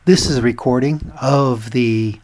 This is a recording of the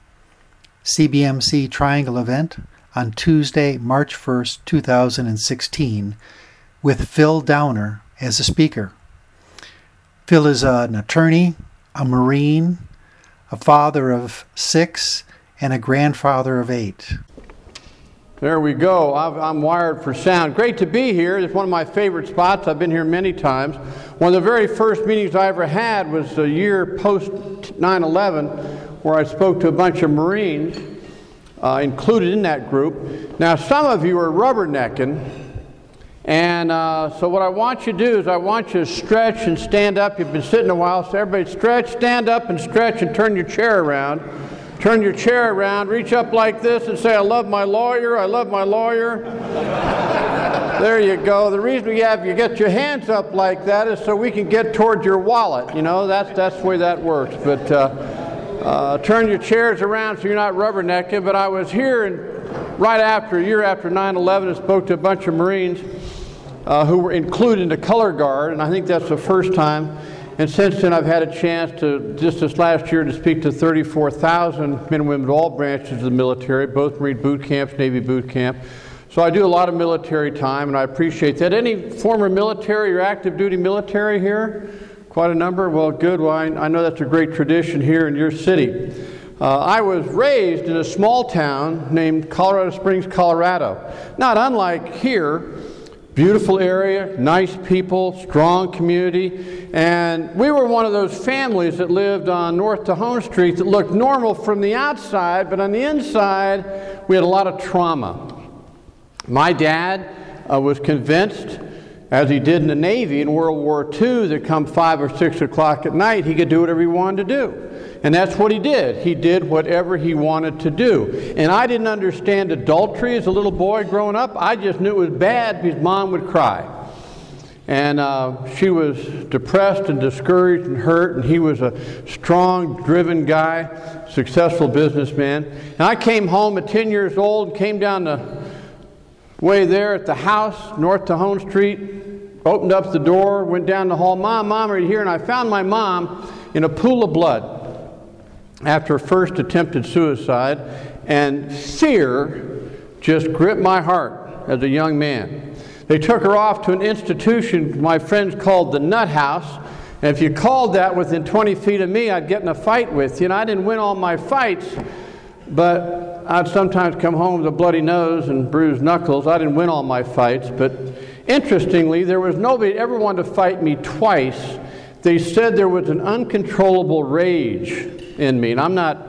CBMC Triangle event on Tuesday, March 1st, 2016, with Phil Downer as a speaker. Phil is an attorney, a Marine, a father of 6, and a grandfather of 8. There we go. I'm wired for sound. Great to be here. It's one of my favorite spots. I've been here many times. One of the very first meetings I ever had was a year post 9/11, where I spoke to a bunch of Marines included in that group. Now, some of you are rubbernecking, and so what I want you to do is I want you to stretch and stand up. You've been sitting a while, so everybody stretch, stand up and stretch and turn your chair around. Turn your chair around, reach up like this and say, I love my lawyer, I love my lawyer. There you go. The reason you get your hands up like that is so we can get toward your wallet. You know, that's the way that works. But turn your chairs around so you're not rubbernecking. But I was here a year after 9/11, and spoke to a bunch of Marines who were included in the color guard, and I think that's the first time. And since then, I've had a chance to, just this last year, to speak to 34,000 men and women of all branches of the military, both Marine boot camps, Navy boot camp. So I do a lot of military time, and I appreciate that. Any former military or active duty military here? Quite a number? Well, good. Well, I know that's a great tradition here in your city. I was raised in a small town named Colorado Springs, Colorado. Not unlike here. Beautiful area, nice people, strong community, and we were one of those families that lived on North Tejon Street that looked normal from the outside, but on the inside, we had a lot of trauma. My dad was convinced, as he did in the Navy in World War II, that come 5 or 6 o'clock at night, he could do whatever he wanted to do. And that's what he did. He did whatever he wanted to do. And I didn't understand adultery as a little boy growing up. I just knew it was bad because Mom would cry. And she was depressed and discouraged and hurt, and he was a strong, driven guy, successful businessman. And I came home at 10 years old, came down the way there at the house, North Tejon Street, opened up the door, went down the hall, Mom, are you here? And I found my mom in a pool of blood after a first attempted suicide, and fear just gripped my heart as a young man. They took her off to an institution my friends called the Nut House, and if you called that within 20 feet of me, I'd get in a fight with you, and I didn't win all my fights, but I'd sometimes come home with a bloody nose and bruised knuckles. I didn't win all my fights, but interestingly, there was nobody that ever wanted to fight me twice. They said there was an uncontrollable rage in me, and I'm not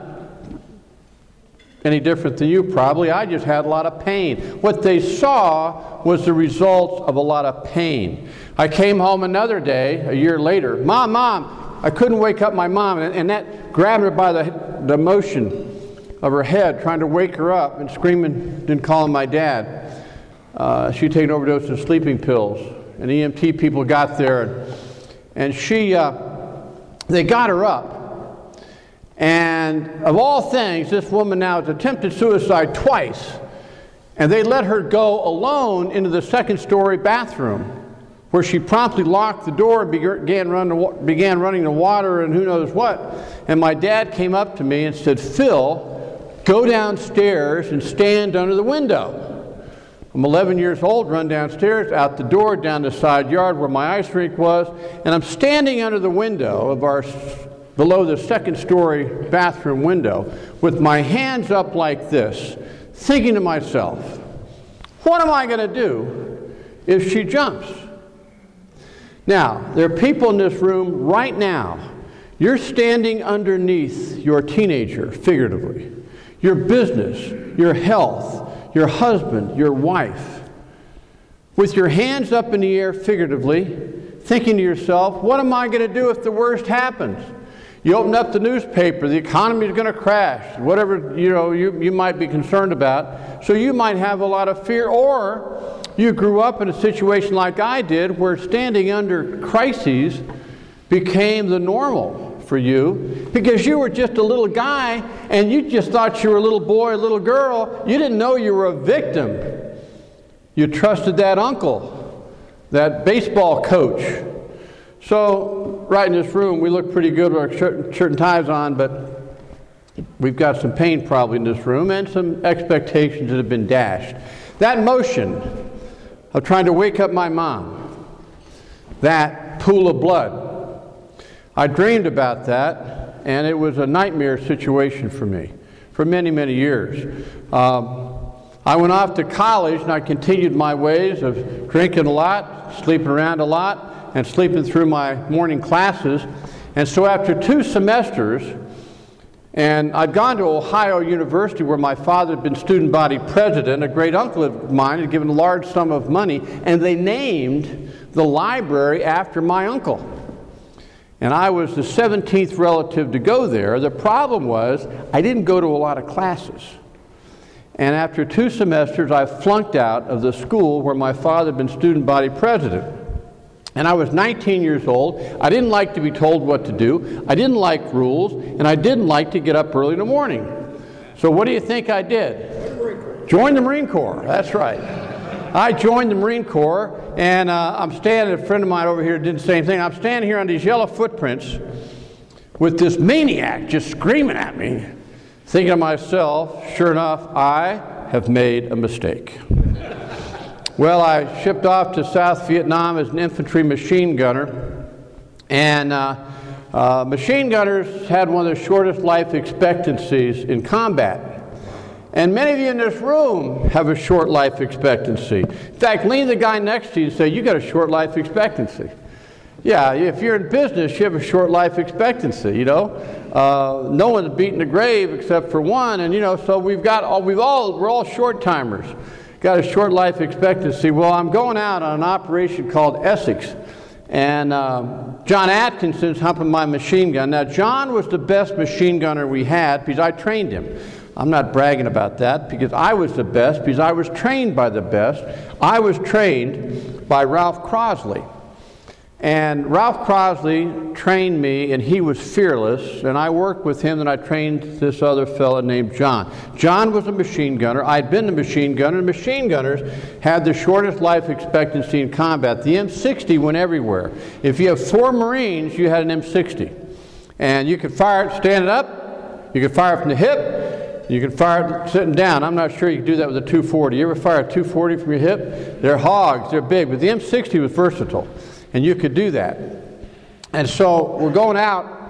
any different than you probably. I just had a lot of pain. What they saw was the results of a lot of pain. I came home another day, a year later. Mom, I couldn't wake up my mom, and that grabbed her by the motion of her head, trying to wake her up, and screaming and calling my dad. She'd taken an overdose of sleeping pills, and EMT people got there, and they got her up. And of all things, this woman now has attempted suicide twice, and they let her go alone into the second-story bathroom, where she promptly locked the door and began running the water and who knows what. And my dad came up to me and said, Phil, go downstairs and stand under the window. I'm 11 years old, run downstairs, out the door, down the side yard where my ice rink was, and I'm standing under the window of below the second-story bathroom window with my hands up like this, thinking to myself, what am I going to do if she jumps? Now, there are people in this room right now. You're standing underneath your teenager, figuratively, your business, your health, your husband, your wife, with your hands up in the air, figuratively, thinking to yourself, what am I going to do if the worst happens? You open up the newspaper, the economy is going to crash, whatever you might be concerned about. So you might have a lot of fear, or you grew up in a situation like I did, where standing under crises became the normal for you, because you were just a little guy and you just thought you were a little boy, a little girl. You didn't know you were a victim. You trusted that uncle, that baseball coach. So right in this room, we look pretty good with our shirt and ties on, but we've got some pain probably in this room and some expectations that have been dashed. That motion of trying to wake up my mom, that pool of blood, I dreamed about that, and it was a nightmare situation for me for many, many years. I went off to college, and I continued my ways of drinking a lot, sleeping around a lot, and sleeping through my morning classes. And so after 2 semesters, and I'd gone to Ohio University where my father had been student body president, a great uncle of mine had given a large sum of money, and they named the library after my uncle. And I was the 17th relative to go there. The problem was I didn't go to a lot of classes. And after 2 semesters, I flunked out of the school where my father had been student body president. And I was 19 years old. I didn't like to be told what to do. I didn't like rules, and I didn't like to get up early in the morning. So what do you think I did? Joined the Marine Corps. That's right. I joined the Marine Corps, and I'm standing, a friend of mine over here didn't say anything. I'm standing here on these yellow footprints with this maniac just screaming at me, thinking to myself, sure enough, I have made a mistake. Well, I shipped off to South Vietnam as an infantry machine gunner, and machine gunners had one of the shortest life expectancies in combat. And many of you in this room have a short life expectancy. In fact, lean to the guy next to you and say, you got a short life expectancy. Yeah, if you're in business, you have a short life expectancy, you know. No one's beaten the grave except for one, and you know, so we're all short timers. Got a short life expectancy. Well, I'm going out on an operation called Essex, and John Atkinson's humping my machine gun. Now, John was the best machine gunner we had because I trained him. I'm not bragging about that because I was the best, because I was trained by the best. I was trained by Ralph Crosley. And Ralph Crosley trained me, and he was fearless, and I worked with him, and I trained this other fella named John. John was a machine gunner. I'd been a machine gunner, and machine gunners had the shortest life expectancy in combat. The M60 went everywhere. If you have 4 Marines, you had an M60. And you could fire it standing up, you could fire it from the hip, you could fire it sitting down. I'm not sure you could do that with a 240. You ever fire a 240 from your hip? They're hogs, they're big, but the M60 was versatile. And you could do that. And so we're going out,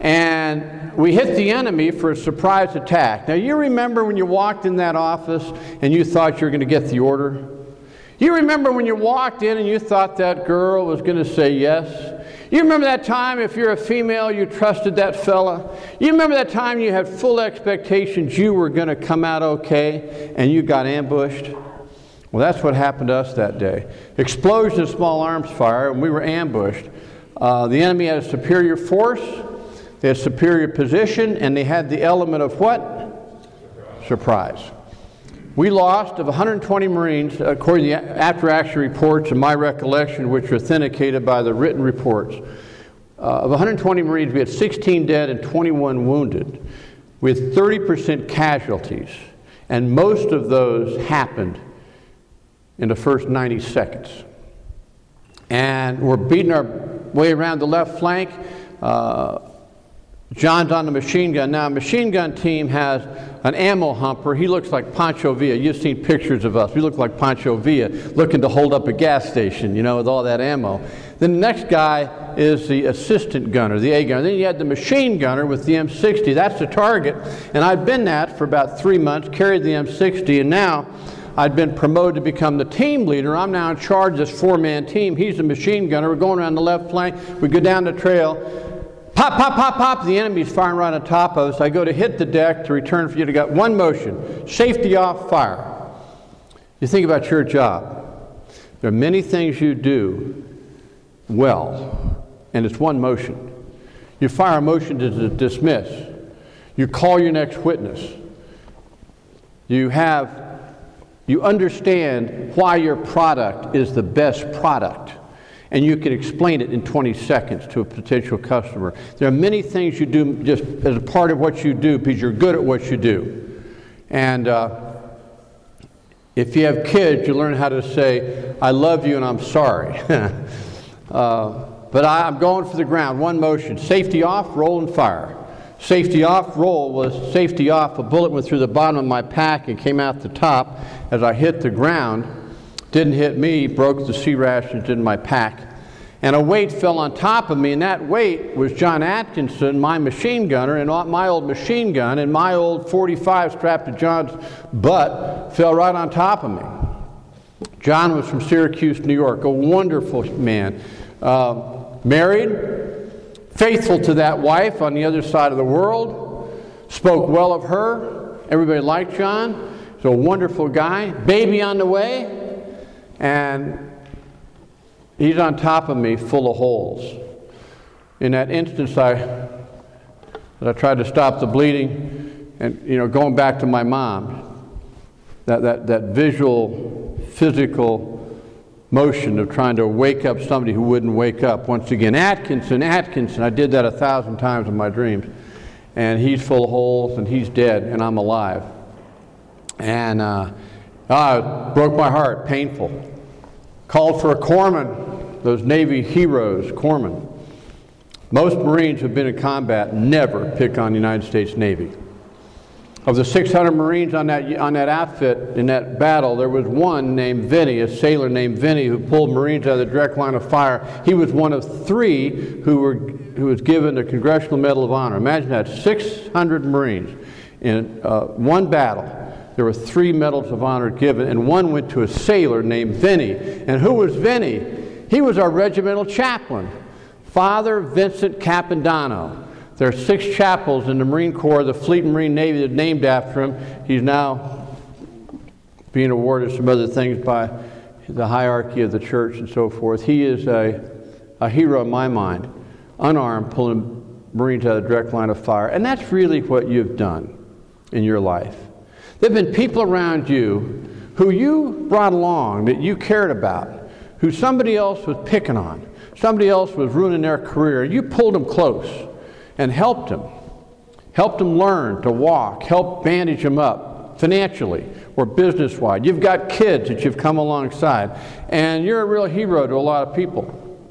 and we hit the enemy for a surprise attack. Now, you remember when you walked in that office and you thought you were going to get the order? You remember when you walked in and you thought that girl was going to say yes? You remember that time, if you're a female, you trusted that fella? You remember that time you had full expectations you were going to come out okay, and you got ambushed? Well, that's what happened to us that day. Explosion of small arms fire, and we were ambushed. The enemy had a superior force, they had superior position, and they had the element of what? Surprise. We lost, of 120 Marines, according to the after-action reports and my recollection, which are authenticated by the written reports. Of 120 Marines, we had 16 dead and 21 wounded, with 30% casualties, and most of those happened in the first 90 seconds. And we're beating our way around the left flank. John's on the machine gun. Now, a machine gun team has an ammo humper. He looks like Pancho Villa. You've seen pictures of us. We look like Pancho Villa, looking to hold up a gas station, you know, with all that ammo. Then the next guy is the assistant gunner, the A gunner. Then you had the machine gunner with the M60. That's the target. And I've been that for about 3 months, carried the M60, and now I'd been promoted to become the team leader. I'm now in charge of this 4-man team. He's a machine gunner. We're going around the left flank. We go down the trail. Pop, pop, pop, pop. The enemy's firing right on top of us. I go to hit the deck to return for you to get one motion. Safety off, fire. You think about your job. There are many things you do well, and it's one motion. You fire a motion to dismiss. You call your next witness. You understand why your product is the best product, and you can explain it in 20 seconds to a potential customer. There are many things you do just as a part of what you do because you're good at what you do. And if you have kids, you learn how to say, I love you and I'm sorry. But I'm going for the ground. One motion. Safety off, roll, and fire. Safety off, roll was safety off. A bullet went through the bottom of my pack and came out the top. As I hit the ground, didn't hit me, broke the C rations in my pack. And a weight fell on top of me, and that weight was John Atkinson, my machine gunner, and my old machine gun, and my old .45 strapped to John's butt fell right on top of me. John was from Syracuse, New York, a wonderful man. Married, faithful to that wife on the other side of the world, spoke well of her. Everybody liked John. He's a wonderful guy. Baby on the way, and he's on top of me full of holes. In that instance, I tried to stop the bleeding, and going back to my mom, that visual, physical motion of trying to wake up somebody who wouldn't wake up. Once again, Atkinson, I did that 1,000 times in my dreams. And he's full of holes, and he's dead, and I'm alive. And it broke my heart, painful. Called for a corpsman, those Navy heroes, corpsmen. Most Marines who've been in combat never pick on the United States Navy. Of the 600 Marines on that outfit in that battle, there was one named Vinny, a sailor named Vinny, who pulled Marines out of the direct line of fire. He was one of 3 who was given the Congressional Medal of Honor. Imagine that, 600 Marines in one battle. There were 3 medals of honor given, and one went to a sailor named Vinny. And who was Vinny? He was our regimental chaplain, Father Vincent Capandano. There are 6 chapels in the Marine Corps, the Fleet Marine Navy, that's named after him. He's now being awarded some other things by the hierarchy of the church and so forth. He is a hero in my mind, unarmed, pulling Marines out of the direct line of fire. And that's really what you've done in your life. There have been people around you who you brought along, that you cared about, who somebody else was picking on, somebody else was ruining their career. You pulled them close and helped them learn to walk, helped bandage them up financially or business-wise. You've got kids that you've come alongside, and you're a real hero to a lot of people.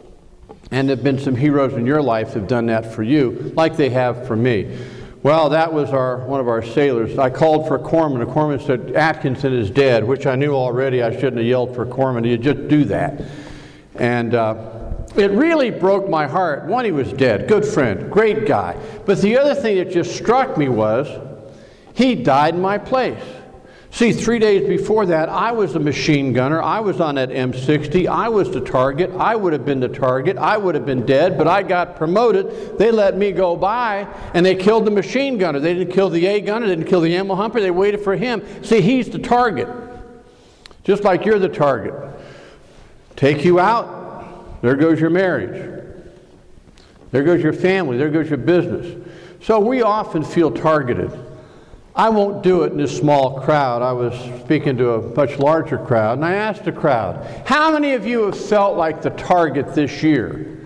And there have been some heroes in your life that have done that for you, like they have for me. Well, that was one of our sailors. I called for a corpsman. The corpsman said, Atkinson is dead, which I knew already. I shouldn't have yelled for a corpsman. You just do that. And it really broke my heart. One, he was dead. Good friend. Great guy. But the other thing that just struck me was he died in my place. See, 3 days before that, I was a machine gunner. I was on that M60. I was the target. I would have been the target. I would have been dead, but I got promoted. They let me go by, and they killed the machine gunner. They didn't kill the A gunner. They didn't kill the ammo humper. They waited for him. See, he's the target. Just like you're the target. Take you out. There goes your marriage. There goes your family. There goes your business. So we often feel targeted. I won't do it in this small crowd. I was speaking to a much larger crowd, and I asked the crowd, how many of you have felt like the target this year?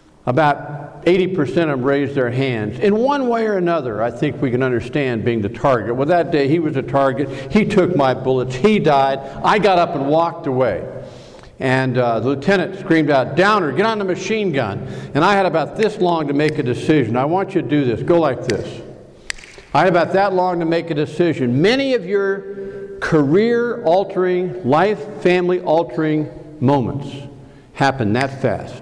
About 80% of them raised their hands. In one way or another, I think we can understand being the target. Well, that day he was a target. He took my bullets. He died. I got up and walked away. And the lieutenant screamed out, Downer, get on the machine gun. And I had about this long to make a decision. I want you to do this. Go like this. I had about that long to make a decision. Many of your career-altering, life, family-altering moments happen that fast.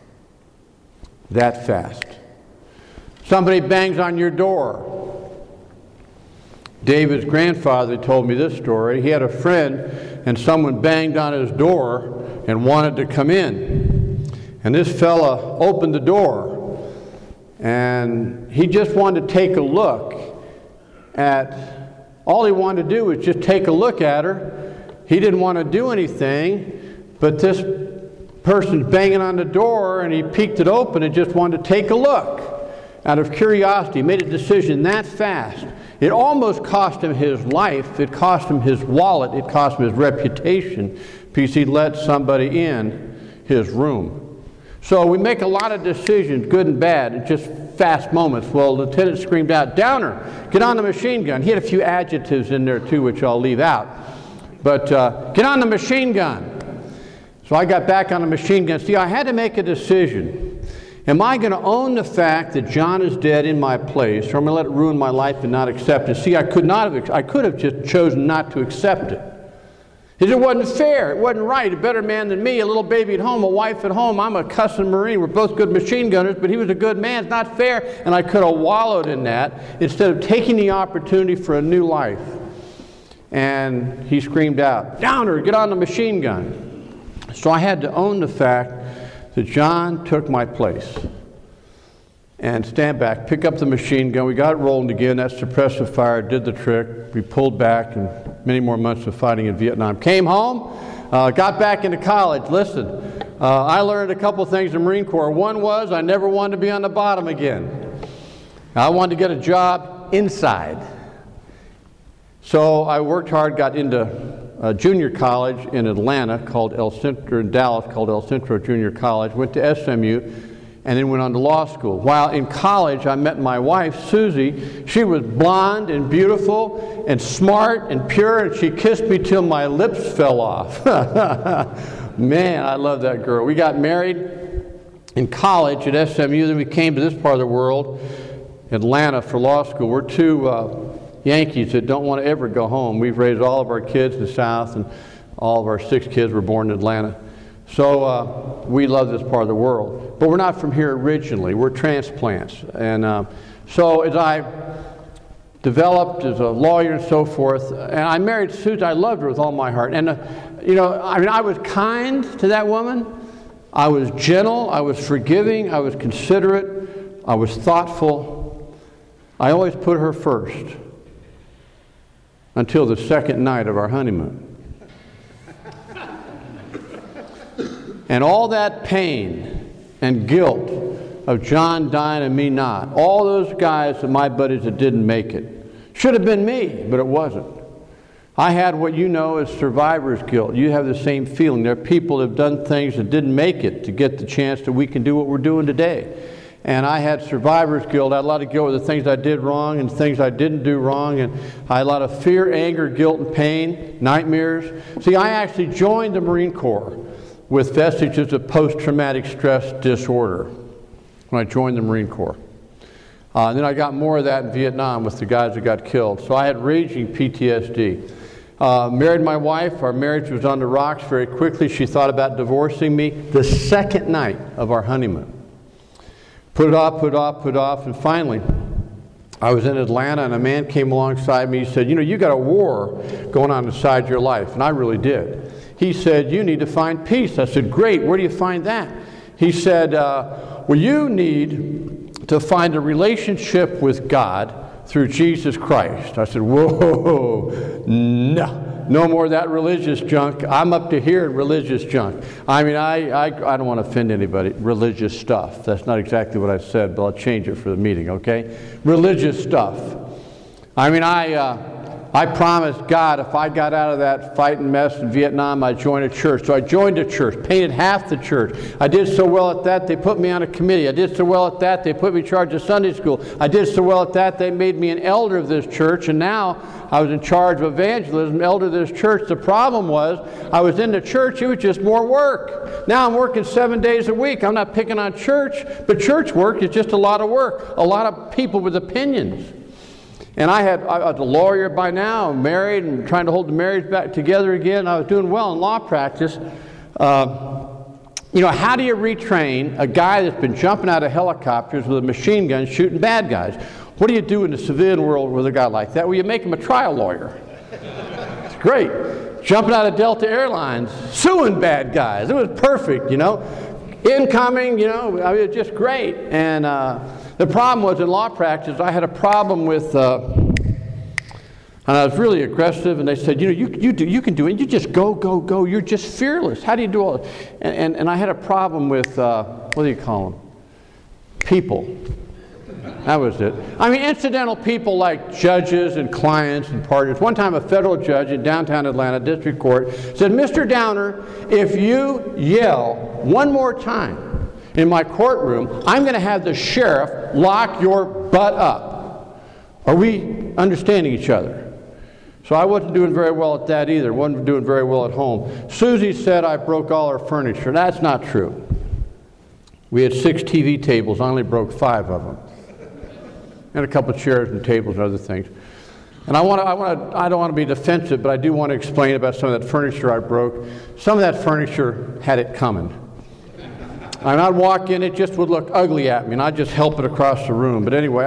That fast. Somebody bangs on your door. David's grandfather told me this story. He had a friend, and someone banged on his door and wanted to come in. And this fella opened the door, and he just wanted to take a look at, all he wanted to do was just take a look at her. He didn't want to do anything, but this person's banging on the door, and he peeked it open and just wanted to take a look out of curiosity. He made a decision that fast. It almost cost him his life. It cost him his wallet. It cost him his reputation, because he let somebody in his room. So we make a lot of decisions, good and bad, in just fast moments. Well, the lieutenant screamed out, Downer, get on the machine gun. He had a few adjectives in there too, which I'll leave out. But get on the machine gun. So I got back on the machine gun. See, I had to make a decision. Am I going to own the fact that John is dead in my place, or am I going to let it ruin my life and not accept it? See, I could have just chosen not to accept it. It wasn't fair. It wasn't right. A better man than me, a little baby at home, a wife at home. I'm a cussing Marine. We're both good machine gunners, but he was a good man. It's not fair. And I could have wallowed in that instead of taking the opportunity for a new life. And he screamed out, "Downer, get on the machine gun." So I had to own the fact that John took my place. And stand back, pick up the machine gun. We got it rolling again. That suppressive fire did the trick. We pulled back, and many more months of fighting in Vietnam. Came home, got back into college. Listen, I learned a couple things in the Marine Corps. One was I never wanted to be on the bottom again. I wanted to get a job inside. So I worked hard, got into a junior college in Atlanta called El Centro, in Dallas called El Centro Junior College. Went to SMU. And then went on to law school. While in college, I met my wife, Susie. She was blonde and beautiful and smart and pure, and she kissed me till my lips fell off. Man, I love that girl. We got married in college at SMU, then we came to this part of the world, Atlanta, for law school. We're two Yankees that don't want to ever go home. We've raised all of our kids in the South, and all of our 6 kids were born in Atlanta. So we love this part of the world. But we're not from here originally. We're transplants. And so as I developed as a lawyer and so forth, and I married Susan, I loved her with all my heart. And, I was kind to that woman. I was gentle. I was forgiving. I was considerate. I was thoughtful. I always put her first until the second night of our honeymoon. And all that pain and guilt of John dying and me not, all those guys and my buddies that didn't make it, should have been me, but it wasn't. I had what you know as survivor's guilt. You have the same feeling. There are people that have done things that didn't make it to get the chance that we can do what we're doing today. And I had survivor's guilt. I had a lot of guilt with the things I did wrong and things I didn't do wrong. And I had a lot of fear, anger, guilt, and pain, nightmares. See, I actually joined the Marine Corps with vestiges of post-traumatic stress disorder when I joined the Marine Corps. And then I got more of that in Vietnam with the guys that got killed. So I had raging PTSD. Married my wife. Our marriage was on the rocks very quickly. She thought about divorcing me the second night of our honeymoon. Put it off, and finally, I was in Atlanta, and a man came alongside me. He said, you got a war going on inside your life, and I really did. He said, you need to find peace. I said, great, where do you find that? He said, well, you need to find a relationship with God through Jesus Christ. I said, whoa, no more of that religious junk. I'm up to here in religious junk. I mean, I don't want to offend anybody. Religious stuff. That's not exactly what I said, but I'll change it for the meeting, okay? Religious stuff. I mean, I promised God if I got out of that fighting mess in Vietnam, I'd join a church. So I joined a church, painted half the church. I did so well at that, they put me on a committee. I did so well at that, they put me in charge of Sunday school. I did so well at that, they made me an elder of this church, and now I was in charge of evangelism, elder of this church. The problem was, I was in the church, it was just more work. Now I'm working 7 days a week. I'm not picking on church, but church work is just a lot of work. A lot of people with opinions. And I was a lawyer by now, married, and trying to hold the marriage back together again. I was doing well in law practice. How do you retrain a guy that's been jumping out of helicopters with a machine gun shooting bad guys? What do you do in the civilian world with a guy like that? Well, you make him a trial lawyer. It's great. Jumping out of Delta Airlines, suing bad guys. It was perfect, Incoming, I mean, it was just great. And the problem was in law practice, I had a problem with, and I was really aggressive, and they said, you can do it. You just go. You're just fearless. How do you do all this? And I had a problem with, what do you call them? People. That was it. I mean, incidental people like judges and clients and partners. One time a federal judge in downtown Atlanta District Court said, Mr. Downer, if you yell one more time in my courtroom, I'm going to have the sheriff lock your butt up. Are we understanding each other? So I wasn't doing very well at that either. Wasn't doing very well at home. Susie said I broke all her furniture. That's not true. We had 6 TV tables. I only broke 5 of them. And a couple of chairs and tables and other things. And I don't want to be defensive, but I do want to explain about some of that furniture I broke. Some of that furniture had it coming. And I'd walk in, it just would look ugly at me, and I'd just help it across the room. But anyway,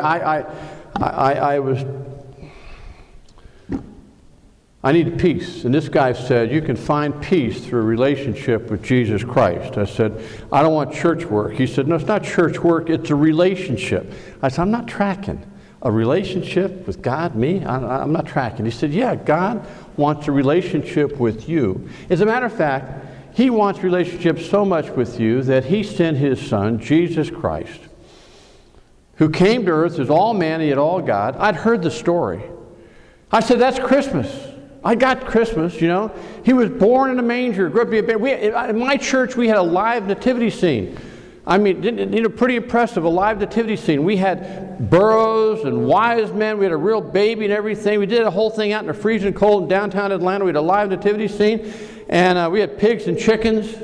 I needed peace. And this guy said, you can find peace through a relationship with Jesus Christ. I said, I don't want church work. He said, no, it's not church work, it's a relationship. I said, I'm not tracking. A relationship with God, me? I'm not tracking. He said, yeah, God wants a relationship with you. As a matter of fact, He wants relationship so much with you that He sent His Son, Jesus Christ, who came to earth as all man and yet all God. I'd heard the story. I said, that's Christmas. I got Christmas, you know. He was born in a manger. Grew up to be a baby. In my church, we had a live nativity scene. I mean, pretty impressive, a live nativity scene. We had burros and wise men. We had a real baby and everything. We did a whole thing out in the freezing cold in downtown Atlanta. We had a live nativity scene. And we had pigs and chickens.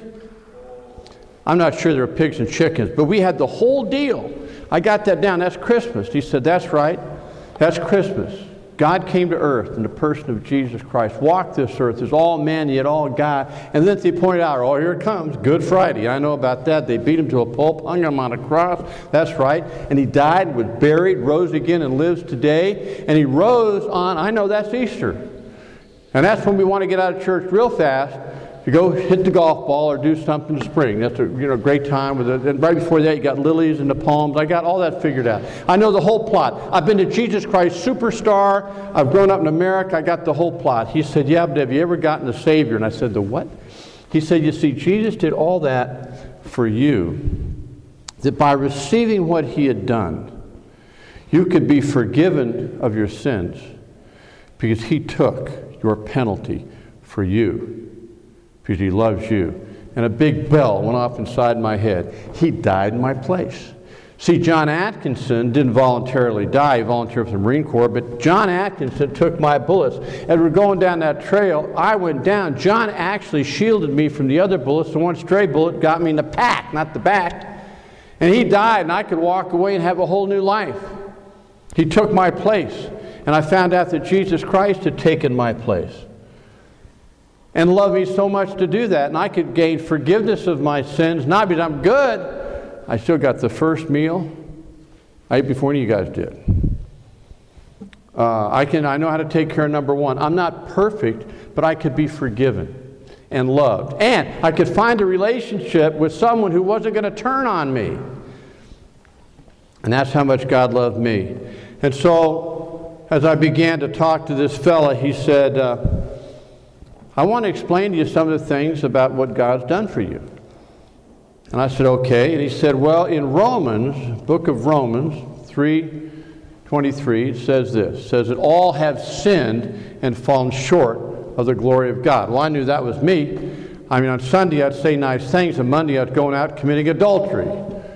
I'm not sure there were pigs and chickens, but we had the whole deal. I got that down. That's Christmas. He said, that's right. That's Christmas. God came to earth in the person of Jesus Christ, walked this earth as all man yet all God. And then they pointed out, oh, here it comes, Good Friday. I know about that. They beat him to a pulp, hung him on a cross. That's right. And he died, was buried, rose again, and lives today. And he rose on, I know that's Easter. And that's when we want to get out of church real fast to go hit the golf ball or do something in the spring. That's a great time. And right before that, you got lilies and the palms. I got all that figured out. I know the whole plot. I've been to Jesus Christ Superstar. I've grown up in America. I got the whole plot. He said, yeah, but have you ever gotten the Savior? And I said, the what? He said, you see, Jesus did all that for you, that by receiving what He had done, you could be forgiven of your sins because He took your penalty for you. Because He loves you. And a big bell went off inside my head. He died in my place. See, John Atkinson didn't voluntarily die. He volunteered for the Marine Corps, but John Atkinson took my bullets. As we're going down that trail, I went down. John actually shielded me from the other bullets. The one stray bullet got me in the pack, not the back. And he died, and I could walk away and have a whole new life. He took my place. And I found out that Jesus Christ had taken my place and loved me so much to do that. And I could gain forgiveness of my sins, not because I'm good. I still got the first meal. I ate before any of you guys did. I know how to take care of number one. I'm not perfect, but I could be forgiven and loved. And I could find a relationship with someone who wasn't going to turn on me. And that's how much God loved me. And so, as I began to talk to this fella, he said, I want to explain to you some of the things about what God's done for you. And I said, okay. And he said, well, in Romans, book of Romans 3:23, it says this. It says that all have sinned and fallen short of the glory of God. Well, I knew that was me. I mean, on Sunday I'd say nice things, and Monday I'd go out committing adultery.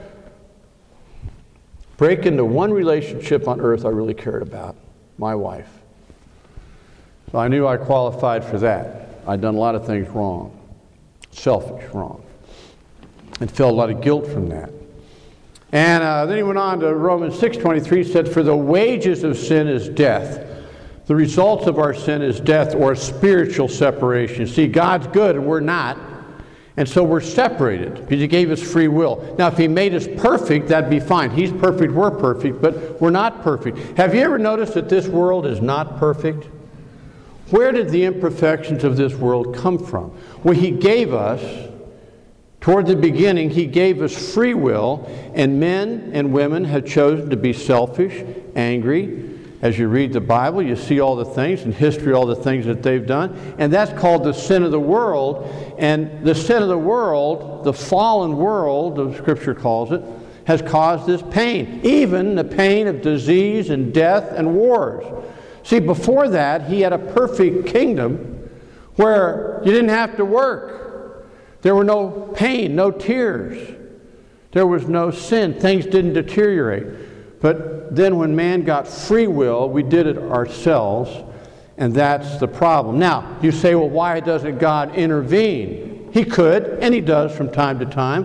Break into one relationship on earth I really cared about, my wife. So I knew I qualified for that. I'd done a lot of things wrong, selfish wrong, and felt a lot of guilt from that. And then he went on to Romans 6:23, said, for the wages of sin is death. The results of our sin is death or spiritual separation. See, God's good and we're not. And so we're separated because He gave us free will. Now, if He made us perfect, that'd be fine. He's perfect, we're perfect, but we're not perfect. Have you ever noticed that this world is not perfect? Where did the imperfections of this world come from? Well, He gave us, toward the beginning, He gave us free will, and men and women have chosen to be selfish, angry. As you read the Bible, you see all the things in history, all the things that they've done. And that's called the sin of the world. And the sin of the world, the fallen world, the Scripture calls it, has caused this pain. Even the pain of disease and death and wars. See, before that, He had a perfect kingdom where you didn't have to work. There were no pain, no tears. There was no sin. Things didn't deteriorate. But then when man got free will, we did it ourselves, and that's the problem. Now, you say, well, why doesn't God intervene? He could, and He does from time to time.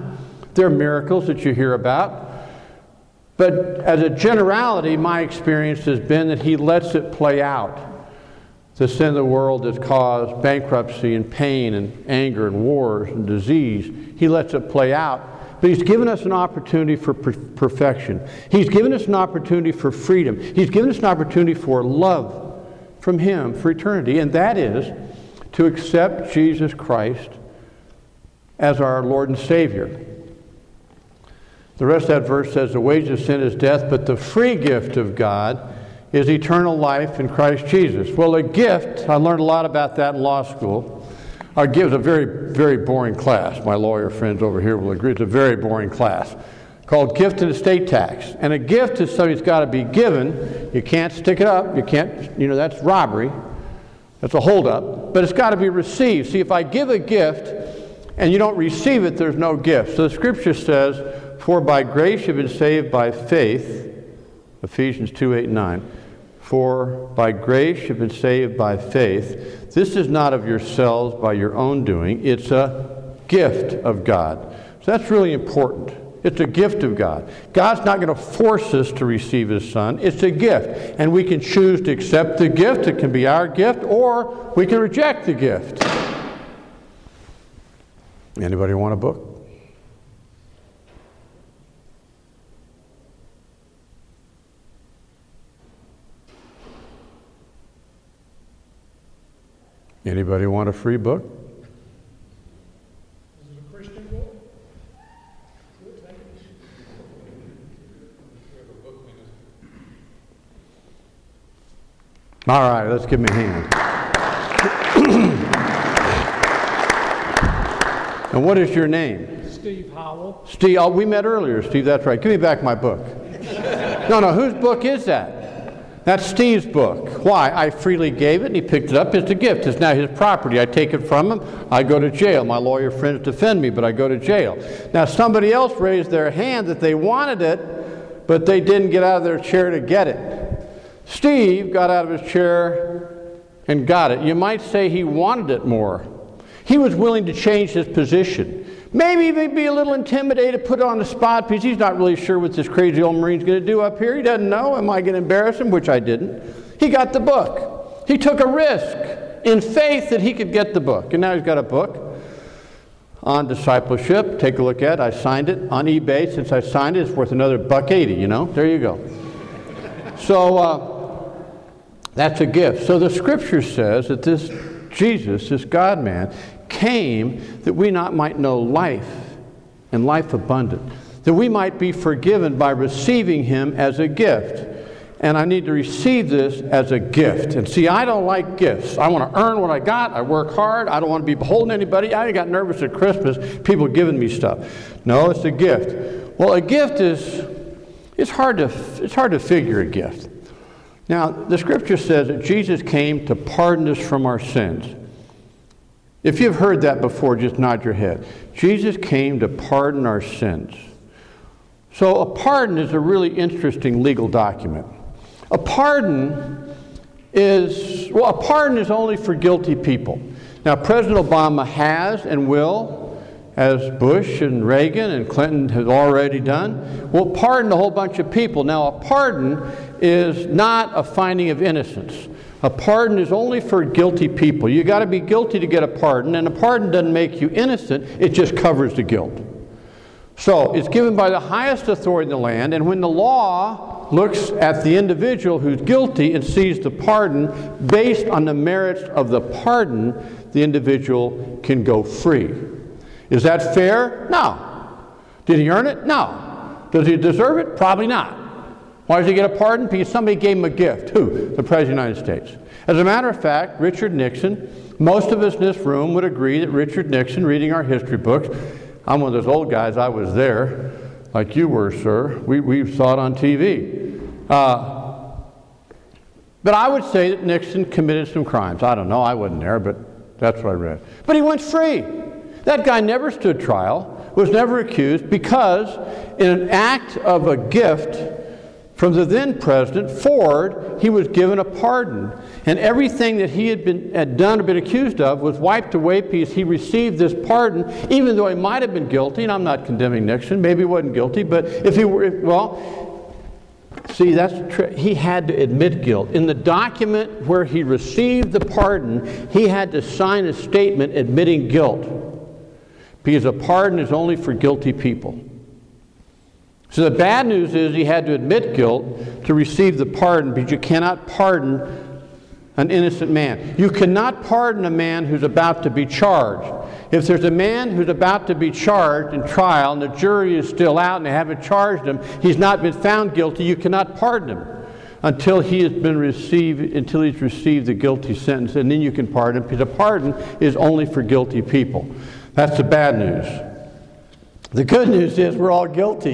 There are miracles that you hear about. But as a generality, my experience has been that he lets it play out. The sin of the world has caused bankruptcy and pain and anger and wars and disease. He lets it play out. But he's given us an opportunity for perfection. He's given us an opportunity for freedom. He's given us an opportunity for love from him for eternity. And that is to accept Jesus Christ as our Lord and Savior. The rest of that verse says, the wages of sin is death, but the free gift of God is eternal life in Christ Jesus. Well, a gift, I learned a lot about that in law school. Our gift is a very, very boring class. My lawyer friends over here will agree it's a very boring class called gift and estate tax. And a gift is something that's got to be given. You can't stick it up. You can't, that's robbery. That's a holdup. But it's got to be received. See, if I give a gift and you don't receive it, there's no gift. So the scripture says, for by grace you've been saved by faith, Ephesians 2:8-9. For by grace you've been saved by faith. This is not of yourselves by your own doing. It's a gift of God. So that's really important. It's a gift of God. God's not going to force us to receive his Son. It's a gift. And we can choose to accept the gift. It can be our gift, or we can reject the gift. Anybody want a book? Anybody want a free book? Is it a Christian book? All right, let's give him a hand. And what is your name? Steve Howell. Steve, oh, we met earlier, Steve, that's right. Give me back my book. No, whose book is that? That's Steve's book. Why? I freely gave it, and he picked it up. It's a gift. It's now his property. I take it from him. I go to jail. My lawyer friends defend me, but I go to jail. Now, somebody else raised their hand that they wanted it, but they didn't get out of their chair to get it. Steve got out of his chair and got it. You might say he wanted it more. He was willing to change his position. Maybe even be a little intimidated, put it on the spot, because he's not really sure what this crazy old Marine's going to do up here. He doesn't know. Am I going to embarrass him? Which I didn't. He got the book. He took a risk in faith that he could get the book. And now he's got a book on discipleship. Take a look at it. I signed it on eBay. Since I signed it, it's worth another $1.80, There you go. So that's a gift. So the scripture says that this Jesus, this God-man, came that we might know life and life abundant, that we might be forgiven by receiving him as a gift. And I need to receive this as a gift. And see, I don't like gifts. I want to earn what I got. I work hard. I don't want to be beholden to anybody. I got nervous at Christmas, people giving me stuff. No, it's a gift. Well, a gift it's hard to figure a gift. Now, the scripture says that Jesus came to pardon us from our sins. If you've heard that before, just nod your head. Jesus came to pardon our sins. So a pardon is a really interesting legal document. A pardon is only for guilty people. Now, President Obama has and will, as Bush and Reagan and Clinton have already done, will pardon a whole bunch of people. Now, a pardon is not a finding of innocence. A pardon is only for guilty people. You got to be guilty to get a pardon, and a pardon doesn't make you innocent, it just covers the guilt. So, it's given by the highest authority in the land, and when the law looks at the individual who's guilty and sees the pardon, based on the merits of the pardon, the individual can go free. Is that fair? No. Did he earn it? No. Does he deserve it? Probably not. Why does he get a pardon? Because somebody gave him a gift. Who? The President of the United States. As a matter of fact, Richard Nixon, most of us in this room would agree that Richard Nixon, reading our history books, I'm one of those old guys, I was there, like you were, sir. We saw it on TV. But I would say that Nixon committed some crimes. I don't know, I wasn't there, but that's what I read. But he went free. That guy never stood trial, was never accused, because in an act of a gift from the then president, Ford, he was given a pardon. And everything that he had done or been accused of was wiped away because he received this pardon, even though he might have been guilty. And I'm not condemning Nixon. Maybe he wasn't guilty. But if he were, well, see, he had to admit guilt. In the document where he received the pardon, he had to sign a statement admitting guilt. Because a pardon is only for guilty people. So the bad news is he had to admit guilt to receive the pardon, because you cannot pardon an innocent man. You cannot pardon a man who's about to be charged. If there's a man who's about to be charged in trial and the jury is still out and they haven't charged him, he's not been found guilty, you cannot pardon him until he's received the guilty sentence, and then you can pardon him, because a pardon is only for guilty people. That's the bad news. The good news is we're all guilty.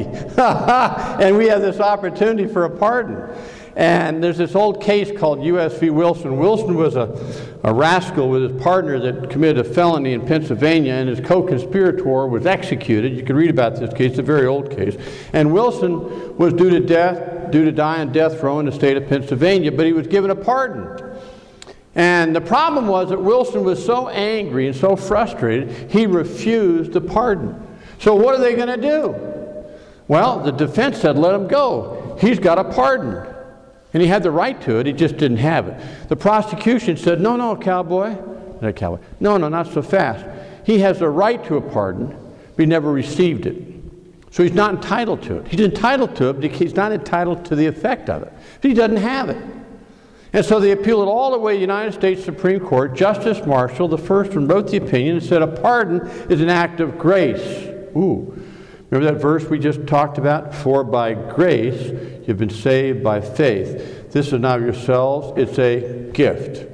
And we have this opportunity for a pardon. And there's this old case called U.S. v. Wilson. Wilson was a rascal with his partner that committed a felony in Pennsylvania, and his co-conspirator was executed. You can read about this case. It's a very old case. And Wilson was due to die on death row in the state of Pennsylvania, but he was given a pardon. And the problem was that Wilson was so angry and so frustrated, he refused the pardon. So what are they going to do? Well, the defense said, let him go. He's got a pardon. And he had the right to it, he just didn't have it. The prosecution said, no, cowboy. No, not so fast. He has the right to a pardon, but he never received it. So he's not entitled to it. He's entitled to it, but he's not entitled to the effect of it. He doesn't have it. And so they appealed it all the way to the United States Supreme Court. Justice Marshall, the first one, wrote the opinion and said a pardon is an act of grace. Ooh. Remember that verse we just talked about? For by grace you've been saved by faith. This is not of yourselves, it's a gift.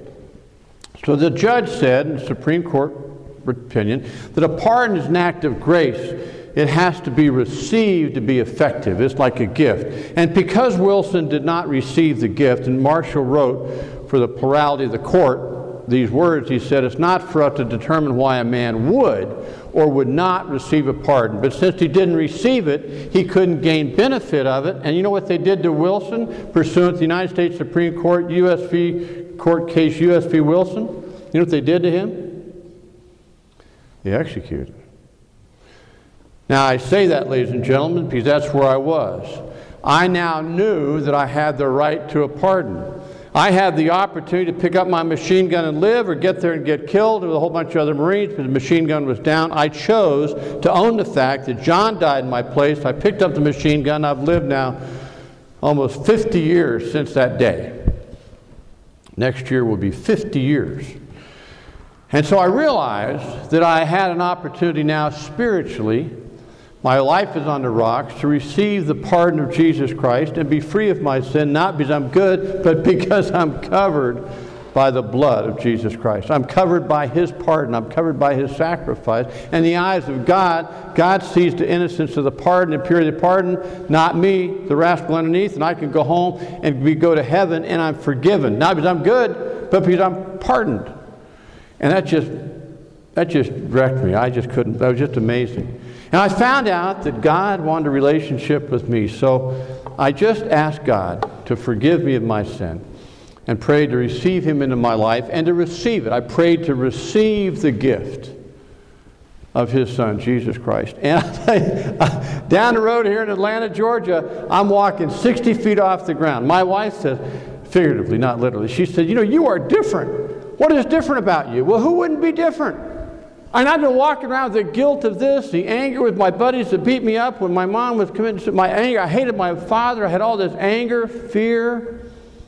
So the judge said in the Supreme Court opinion that a pardon is an act of grace. It has to be received to be effective. It's like a gift. And because Wilson did not receive the gift, and Marshall wrote for the plurality of the court these words, he said, it's not for us to determine why a man would or would not receive a pardon. But since he didn't receive it, he couldn't gain benefit of it. And you know what they did to Wilson, pursuant to the United States Supreme Court, U.S. v. Wilson? You know what they did to him? They executed him. Now, I say that, ladies and gentlemen, because that's where I was. I now knew that I had the right to a pardon. I had the opportunity to pick up my machine gun and live, or get there and get killed with a whole bunch of other Marines because the machine gun was down. I chose to own the fact that John died in my place. I picked up the machine gun. I've lived now almost 50 years since that day. Next year will be 50 years. And so I realized that I had an opportunity now spiritually. My life is on the rocks, to receive the pardon of Jesus Christ and be free of my sin, not because I'm good, but because I'm covered by the blood of Jesus Christ. I'm covered by His pardon. I'm covered by His sacrifice. In the eyes of God, God sees the innocence of the pardon and purity of the pardon, not me, the rascal underneath, and I can go home and go to heaven and I'm forgiven. Not because I'm good, but because I'm pardoned. And that just wrecked me. I just couldn't. That was just amazing. And I found out that God wanted a relationship with me, so I just asked God to forgive me of my sin and prayed to receive Him into my life and to receive it. I prayed to receive the gift of His Son, Jesus Christ. And down the road here in Atlanta, Georgia, I'm walking 60 feet off the ground. My wife says, figuratively, not literally, she said, you are different. What is different about you? Well, who wouldn't be different? And I've been walking around with the guilt of this, the anger with my buddies that beat me up when my mom was committing my anger. I hated my father. I had all this anger, fear,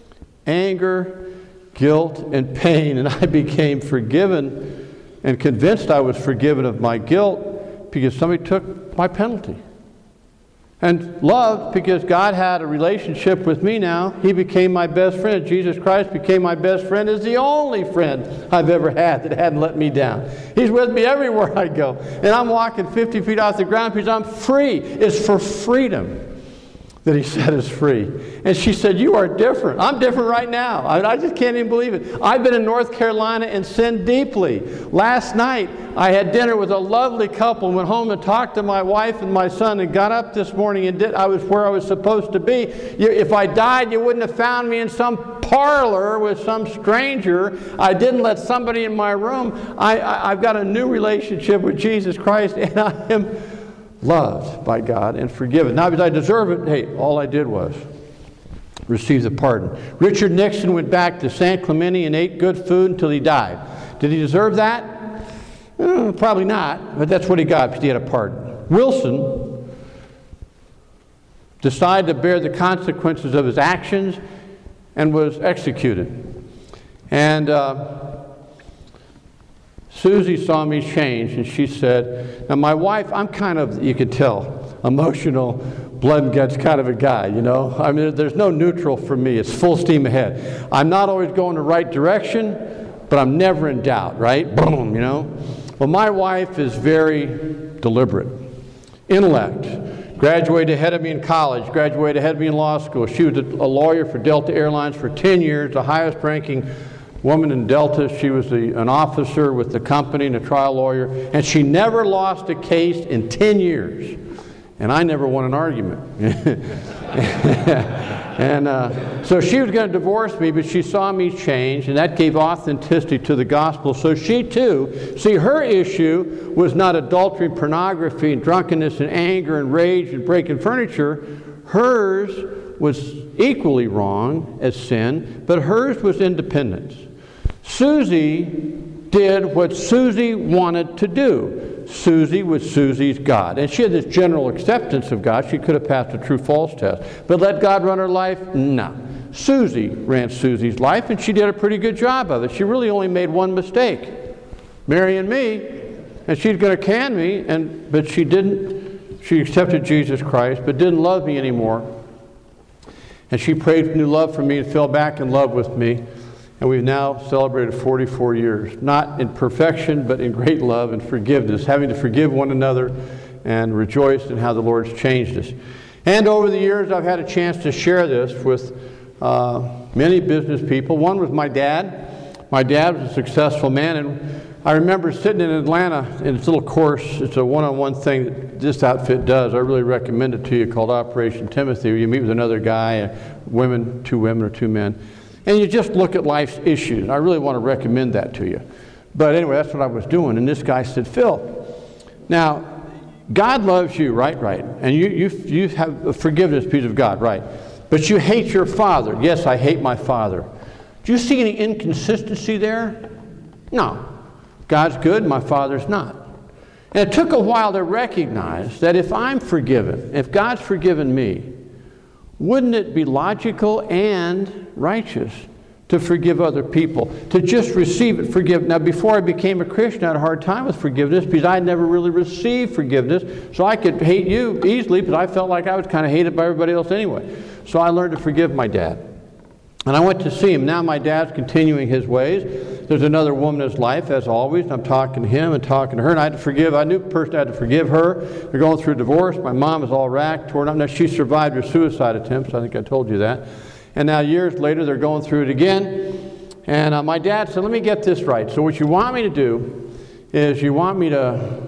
guilt, and pain. And I became forgiven and convinced I was forgiven of my guilt because somebody took my penalty. And loved because God had a relationship with me now. He became my best friend. Jesus Christ became my best friend. Is the only friend I've ever had that hadn't let me down. He's with me everywhere I go. And I'm walking 50 feet off the ground because I'm free. It's for freedom that he set us free. And she said, you are different. I'm different right now. I just can't even believe it. I've been in North Carolina and sinned deeply. Last night, I had dinner with a lovely couple and went home and talked to my wife and my son and got up this morning and I was where I was supposed to be. If I died, you wouldn't have found me in some parlor with some stranger. I didn't let somebody in my room. I've got a new relationship with Jesus Christ, and I am loved by God and forgiven. Now, because I deserve it, hey, all I did was receive the pardon. Richard Nixon went back to San Clemente and ate good food until he died. Did he deserve that? Probably not, but that's what he got because he had a pardon. Wilson decided to bear the consequences of his actions and was executed. And Susie saw me change, and she said, now my wife, I'm kind of, you could tell, emotional, blood and guts kind of a guy, you know. I mean, there's no neutral for me. It's full steam ahead. I'm not always going the right direction, but I'm never in doubt, right? Boom, you know. Well, my wife is very deliberate. Intellect. Graduated ahead of me in college, graduated ahead of me in law school. She was a lawyer for Delta Airlines for 10 years, the highest ranking woman in Delta. She was an officer with the company and a trial lawyer, and she never lost a case in 10 years. And I never won an argument. And so she was going to divorce me, but she saw me change, and that gave authenticity to the gospel. So she too, see, her issue was not adultery, pornography, and drunkenness, and anger, and rage, and breaking furniture. Hers was equally wrong as sin, but hers was independence. Susie did what Susie wanted to do. Susie was Susie's God. And she had this general acceptance of God. She could have passed a true-false test. But let God run her life? No. Susie ran Susie's life, and she did a pretty good job of it. She really only made one mistake, marrying me. And she's going to can me, but she didn't. She accepted Jesus Christ, but didn't love me anymore. And she prayed for new love for me and fell back in love with me. And we've now celebrated 44 years, not in perfection, but in great love and forgiveness, having to forgive one another and rejoice in how the Lord's changed us. And over the years, I've had a chance to share this with many business people. One was my dad. My dad was a successful man, and I remember sitting in Atlanta in this little course. It's a one-on-one thing that this outfit does. I really recommend it to you, called Operation Timothy, where you meet with another guy, two women or two men. And you just look at life's issues. I really want to recommend that to you. But anyway, that's what I was doing. And this guy said, Phil, now, God loves you, right? And you have a forgiveness piece of God, right? But you hate your father. Yes, I hate my father. Do you see any inconsistency there? No. God's good, my father's not. And it took a while to recognize that if I'm forgiven, if God's forgiven me, wouldn't it be logical and righteous to forgive other people, to just receive it, forgive? Now, before I became a Christian, I had a hard time with forgiveness because I never really received forgiveness. So I could hate you easily, but I felt like I was kind of hated by everybody else anyway. So I learned to forgive my dad. And I went to see him. Now my dad's continuing his ways. There's another woman in his life, as always, and I'm talking to him and talking to her, and I had to forgive. I knew the person had to forgive her. They're going through a divorce. My mom is all racked, torn up. Now, she survived her suicide attempts. I think I told you that. And now years later, they're going through it again. And my dad said, let me get this right. So what you want me to do is you want me to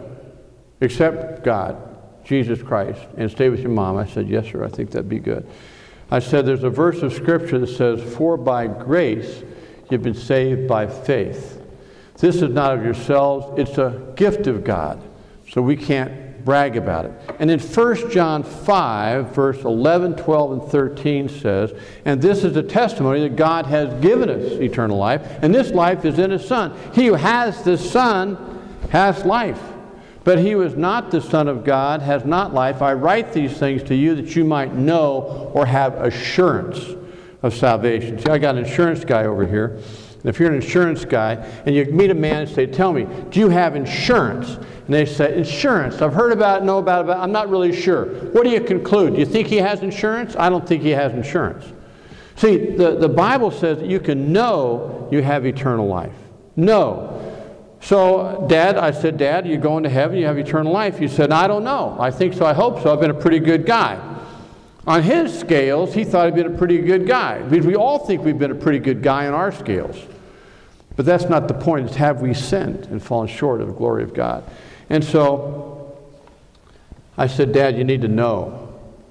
accept God, Jesus Christ, and stay with your mom. I said, yes, sir, I think that'd be good. I said, there's a verse of Scripture that says, for by grace you've been saved by faith. This is not of yourselves, it's a gift of God. So we can't brag about it. And in 1 John 5, verse 11, 12, and 13 says, and this is a testimony that God has given us eternal life, and this life is in His Son. He who has the Son has life. But he who is not the Son of God has not life. I write these things to you that you might know or have assurance of salvation. See, I got an insurance guy over here. And if you're an insurance guy and you meet a man and say, tell me, do you have insurance? And they say, insurance, I've heard about it, know about it, I'm not really sure. What do you conclude? Do you think he has insurance? I don't think he has insurance. See, the Bible says that you can know you have eternal life. Know. So, Dad, I said, Dad, you're going to heaven, you have eternal life. He said, I don't know. I think so, I hope so. I've been a pretty good guy. On his scales, he thought he'd been a pretty good guy. Because we all think we've been a pretty good guy on our scales. But that's not the point. It's have we sinned and fallen short of the glory of God. And so I said, Dad, you need to know.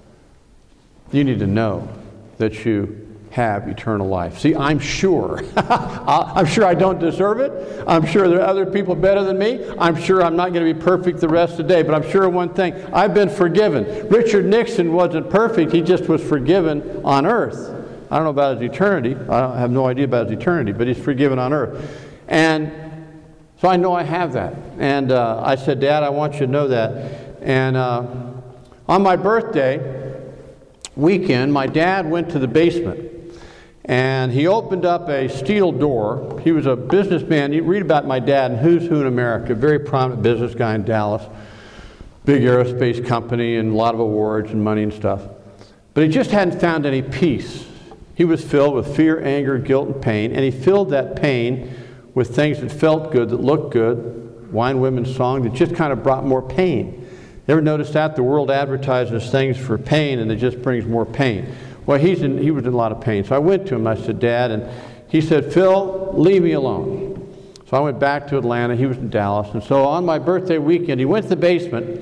You need to know that you have eternal life. See, I'm sure. I'm sure I don't deserve it. I'm sure there are other people better than me. I'm sure I'm not going to be perfect the rest of the day. But I'm sure of one thing. I've been forgiven. Richard Nixon wasn't perfect. He just was forgiven on earth. I don't know about his eternity. I have no idea about his eternity. But he's forgiven on earth. And so I know I have that. And I said, Dad, I want you to know that. And on my birthday weekend, my dad went to the basement. And he opened up a steel door. He was a businessman. You read about my dad in Who's Who in America, very prominent business guy in Dallas, big aerospace company and a lot of awards and money and stuff. But he just hadn't found any peace. He was filled with fear, anger, guilt, and pain, and he filled that pain with things that felt good, that looked good, wine, women, song, that just kind of brought more pain. You ever notice that? The world advertises things for pain, and it just brings more pain. Well, he was in a lot of pain. So I went to him, and I said, Dad, and he said, Phil, leave me alone. So I went back to Atlanta. He was in Dallas. And so on my birthday weekend, he went to the basement,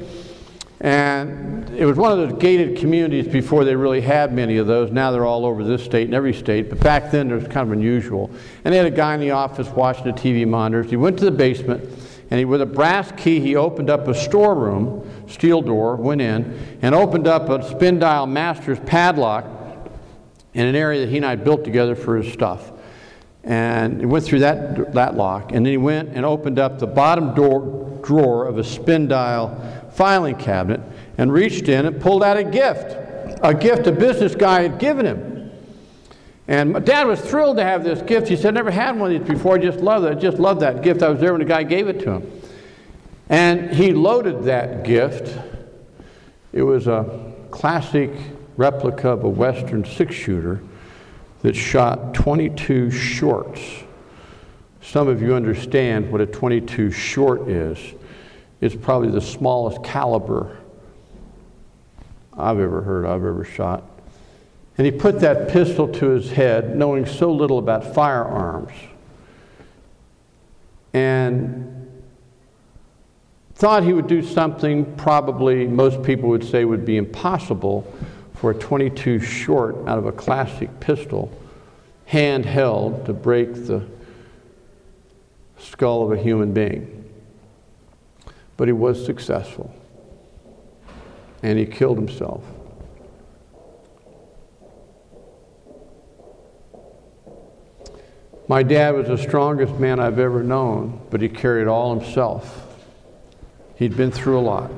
and it was one of those gated communities before they really had many of those. Now they're all over this state and every state, but back then it was kind of unusual. And they had a guy in the office watching the TV monitors. He went to the basement, and with a brass key, he opened up a storeroom, steel door, went in, and opened up a spin dial master's padlock in an area that he and I built together for his stuff. And he went through that lock, and then he went and opened up the bottom drawer of a spin dial filing cabinet and reached in and pulled out a gift a business guy had given him. And my dad was thrilled to have this gift. He said, never had one of these before. I just loved it. I just loved that gift. I was there when the guy gave it to him. And he loaded that gift. It was a classic replica of a Western six-shooter that shot 22 shorts. Some of you understand what a 22 short is. It's probably the smallest caliber I've ever shot. And he put that pistol to his head, knowing so little about firearms, and thought he would do something probably most people would say would be impossible for a 22 short out of a classic pistol, handheld, to break the skull of a human being. But he was successful, and he killed himself. My dad was the strongest man I've ever known, but he carried it all himself. He'd been through a lot.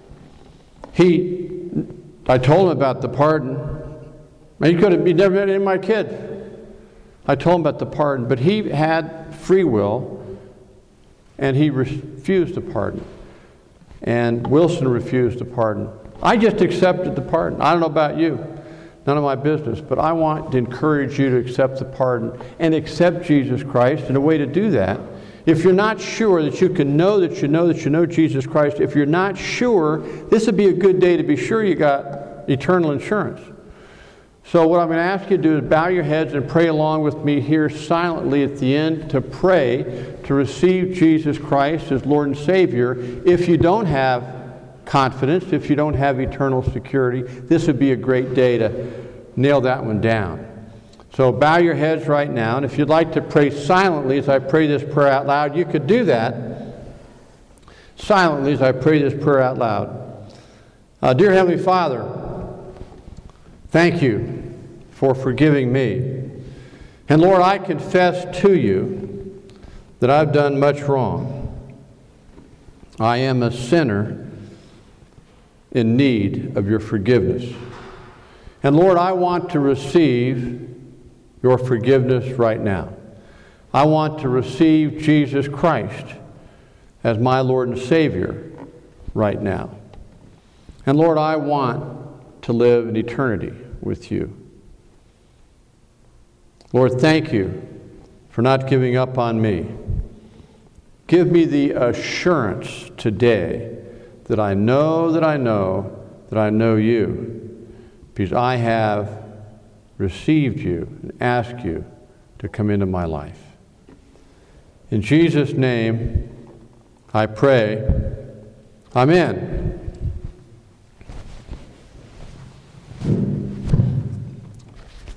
I told him about the pardon. He'd never met any of my kids. I told him about the pardon, but he had free will, and he refused to pardon. And Wilson refused to pardon. I just accepted the pardon. I don't know about you. None of my business. But I want to encourage you to accept the pardon and accept Jesus Christ. And a way to do that, if you're not sure that you can know that you know Jesus Christ, if you're not sure, this would be a good day to be sure you got eternal insurance. So what I'm going to ask you to do is bow your heads and pray along with me here silently at the end, to pray to receive Jesus Christ as Lord and Savior. If you don't have confidence, if you don't have eternal security, this would be a great day to nail that one down. So bow your heads right now, and if you'd like to pray silently as I pray this prayer out loud, you could do that silently as I pray this prayer out loud. Dear Heavenly Father, thank you for forgiving me. And Lord, I confess to you that I've done much wrong. I am a sinner in need of your forgiveness. And Lord, I want to receive your forgiveness right now. I want to receive Jesus Christ as my Lord and Savior right now. And Lord, I want to live in eternity with you. Lord, thank you for not giving up on me. Give me the assurance today that I know you, because I have received you and asked you to come into my life. In Jesus' name, I pray. Amen.